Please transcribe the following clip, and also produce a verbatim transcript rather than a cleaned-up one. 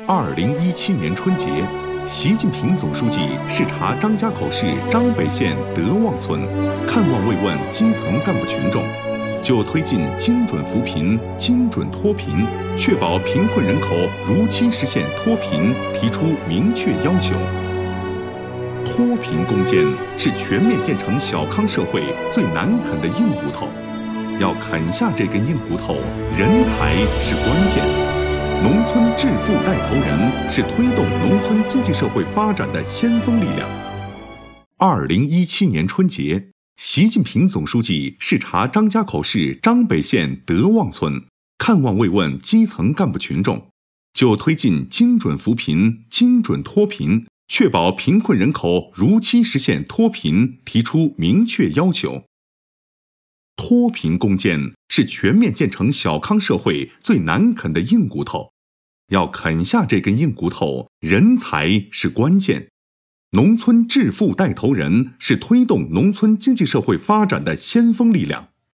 二零一七年春节，习近平总书记视察张家口市张北县德旺村，看望慰问基层干部群众，就推进精准扶贫、精准脱贫，确保贫困人口如期实现脱贫提出明确要求。脱贫攻坚是全面建成小康社会最难啃的硬骨头，要啃下这根硬骨头，人才是关键。农村致富带头人是推动农村经济社会发展的先锋力量。二零一七年春节，习近平总书记视察张家口市张北县德旺村，看望慰问基层干部群众，就推进精准扶贫、精准脱贫，确保贫困人口如期实现脱贫提出明确要求。脱贫攻坚是全面建成小康社会最难啃的硬骨头，要啃下这根硬骨头，人才是关键。农村致富带头人是推动农村经济社会发展的先锋力量。